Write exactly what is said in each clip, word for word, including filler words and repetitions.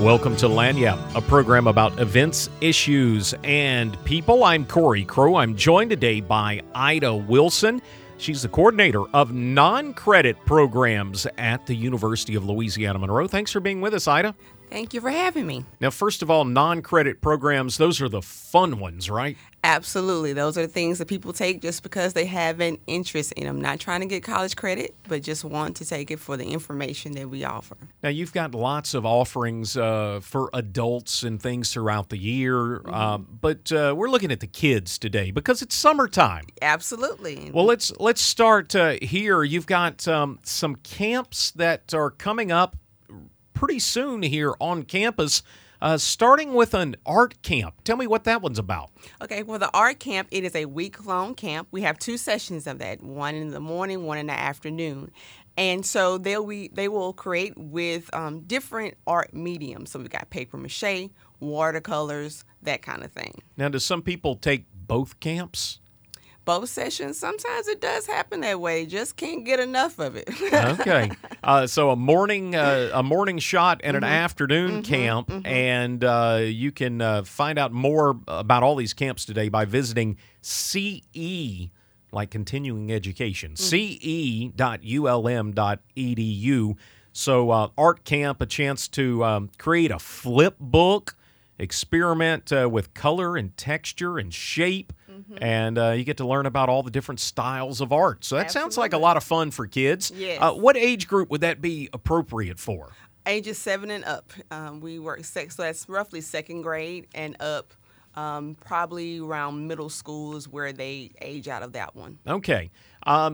Welcome to Lagniappe, a program about events, issues, and people. I'm Corey Crow. I'm joined today by Ida Wilson. She's the coordinator of non-credit programs at the University of Louisiana Monroe. Thanks for being with us, Ida. Thank you for having me. Now, first of all, non-credit programs, those are the fun ones, right? Absolutely. Those are the things that people take just because they have an interest in them. Not trying to get college credit, but just want to take it for the information that we offer. Now, you've got lots of offerings uh, for adults and things throughout the year, mm-hmm. uh, but uh, we're looking at the kids today because it's summertime. Absolutely. Well, let's let's start uh, here. You've got um, some camps that are coming up pretty soon here on campus, uh, starting with an art camp. Tell me what that one's about. Okay, well, the art camp, it is a week-long camp. We have two sessions of that, one in the morning, one in the afternoon. And so they'll we, they will create with um, different art mediums. So we've got paper mache, watercolors, that kind of thing. Now, do some people take both camps? Both sessions, sometimes it does happen that way. Just can't get enough of it. Okay, uh, so a morning uh, a morning shot and mm-hmm. an afternoon mm-hmm. camp, mm-hmm. and uh, you can uh, find out more about all these camps today by visiting C E, like continuing education, mm-hmm. C E dot U L M dot E D U. So uh, art camp, a chance to um, create a flip book, experiment uh, with color and texture and shape. Mm-hmm. And uh, you get to learn about all the different styles of art. So that Absolutely. Sounds like a lot of fun for kids. Yes. Uh, what age group would that be appropriate for? Ages seven and up. Um, we work six, so that's roughly second grade and up. Um, probably around middle school is where they age out of that one. Okay. Um,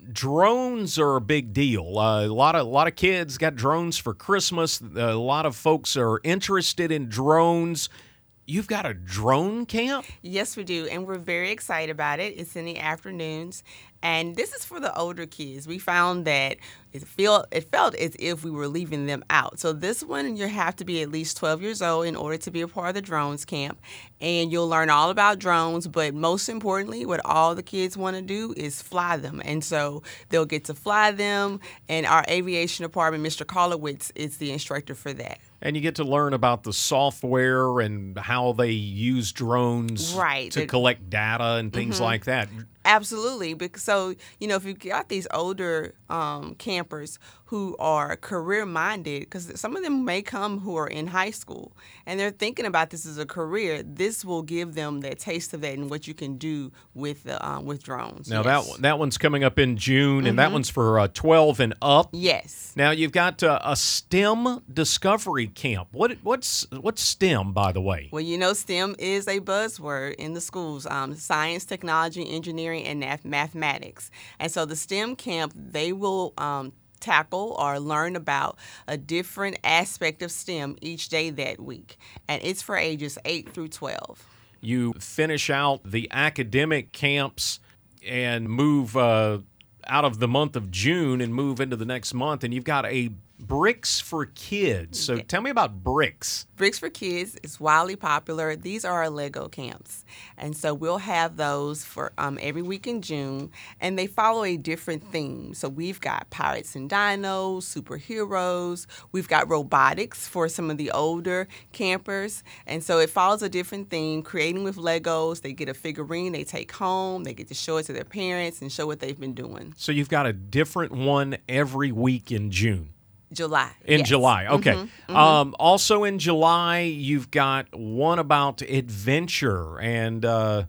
drones are a big deal. Uh, a lot of a lot of kids got drones for Christmas. A lot of folks are interested in drones. You've got a drone camp? Yes, we do, and we're very excited about it. It's in the afternoons, and this is for the older kids. We found that it feel it felt as if we were leaving them out. So this one, you have to be at least twelve years old in order to be a part of the drones camp, and you'll learn all about drones. But most importantly, what all the kids want to do is fly them, and so they'll get to fly them. And our aviation department, Mister Kolowitz, is the instructor for that. And you get to learn about the software and how they use drones right. to it, collect data and things mm-hmm. like that. Absolutely. Because so, you know, if you've got these older um, campers who are career-minded, because some of them may come who are in high school, and they're thinking about this as a career, this will give them that taste of that and what you can do with the, um, with drones. Now, yes. that that one's coming up in June, mm-hmm. and that one's for uh, twelve and up. Yes. Now, you've got uh, a STEM discovery camp. What What's what's STEM, by the way? Well, you know, STEM is a buzzword in the schools, um, science, technology, engineering, and mathematics. And so the STEM camp, they will um, tackle or learn about a different aspect of STEM each day that week. And it's for ages eight through twelve. You finish out the academic camps and move uh, out of the month of June and move into the next month, and you've got a Bricks for Kids. So tell me about Bricks. Bricks for Kids is wildly popular. These are our Lego camps. And so we'll have those for um, every week in June, and they follow a different theme. So we've got pirates and dinos, superheroes. We've got robotics for some of the older campers. And so it follows a different theme, creating with Legos. They get a figurine they take home. They get to show it to their parents and show what they've been doing. So you've got a different one every week in June. July. In yes. July, okay. Mm-hmm, mm-hmm. Um, also in July, you've got one about adventure and uh,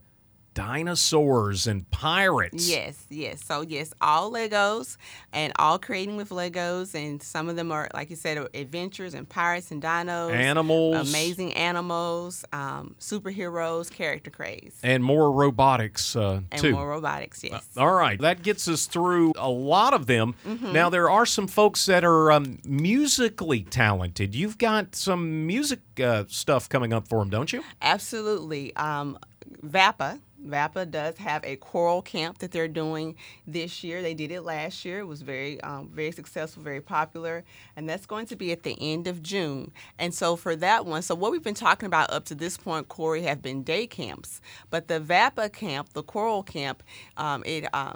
dinosaurs and pirates. Yes, yes. So, yes, all Legos and all creating with Legos. And some of them are, like you said, adventures and pirates and dinos. Animals. Amazing animals, um, superheroes, character craze. And more robotics, uh, and too. And more robotics, yes. Uh, all right. That gets us through a lot of them. Mm-hmm. Now, there are some folks that are um, musically talented. You've got some music uh, stuff coming up for them, don't you? Absolutely. Um, V A P A. V A P A does have a choral camp that they're doing this year. They did it last year. It was very, um, very successful, very popular, and that's going to be at the end of June. And so for that one, so what we've been talking about up to this point, Corey, have been day camps, but the V A P A camp, the choral camp, um, it um,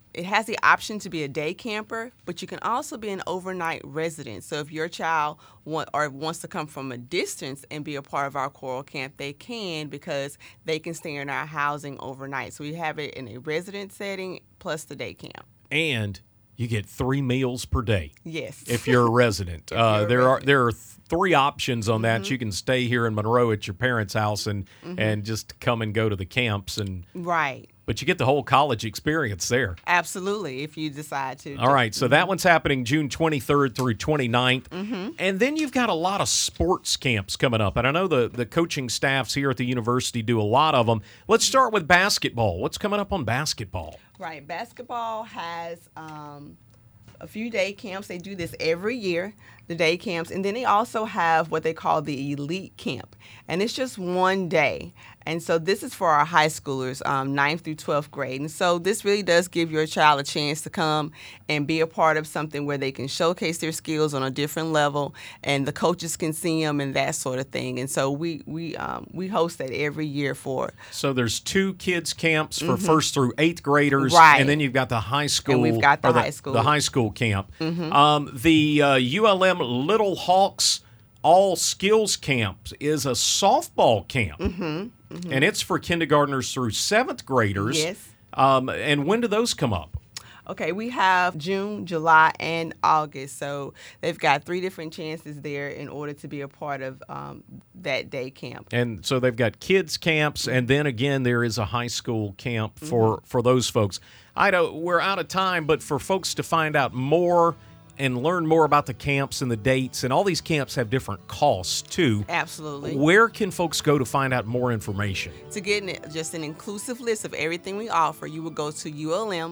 it has the option to be a day camper, but you can also be an overnight resident. So if your child want, or wants to come from a distance and be a part of our Coral Camp, they can, because they can stay in our housing overnight. So we have it in a resident setting plus the day camp. And you get three meals per day. Yes. If you're a resident. If uh, you're a there resident. are there are three options on that. Mm-hmm. You can stay here in Monroe at your parents' house and Mm-hmm. and just come and go to the camps, and Right. but you get the whole college experience there. Absolutely, if you decide to. All right, so that one's happening June twenty-third through twenty-ninth. Mm-hmm. And then you've got a lot of sports camps coming up. And I know the, the coaching staffs here at the university do a lot of them. Let's start with basketball. What's coming up on basketball? Right. Basketball has um, a few day camps. They do this every year, the day camps. And then they also have what they call the elite camp. And it's just one day. And so this is for our high schoolers, um, ninth through twelfth grade. And so this really does give your child a chance to come and be a part of something where they can showcase their skills on a different level, and the coaches can see them and that sort of thing. And so we we um, we host that every year for. So there's two kids camps for first through eighth graders, Right. and then you've got the high school. And we've got the or high school. The high school camp. Um, the uh, U L M Little Hawks All Skills Camp is a softball camp, mm-hmm. and it's for kindergartners through seventh graders. Yes. Um, and when do those come up? Okay, we have June, July, and August. So they've got three different chances there in order to be a part of um, that day camp. And so they've got kids camps, and then again there is a high school camp for, Mm-hmm. for those folks. I know we're out of time, but for folks to find out more and learn more about the camps and the dates, and all these camps have different costs too. Absolutely. Where can folks go to find out more information? To get an, just an inclusive list of everything we offer, you will go to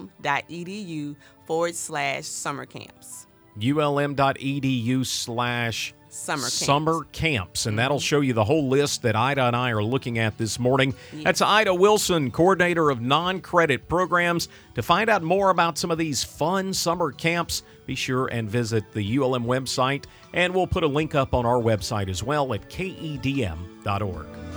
ulm.edu forward slash summer camps. ulm.edu slash Summer camps. summer camps, and that'll show you the whole list that Ida and I are looking at this morning. That's Ida Wilson, coordinator of non-credit programs. To find out more about some of these fun summer camps, be sure and visit the U L M website, and we'll put a link up on our website as well at K E D M dot org.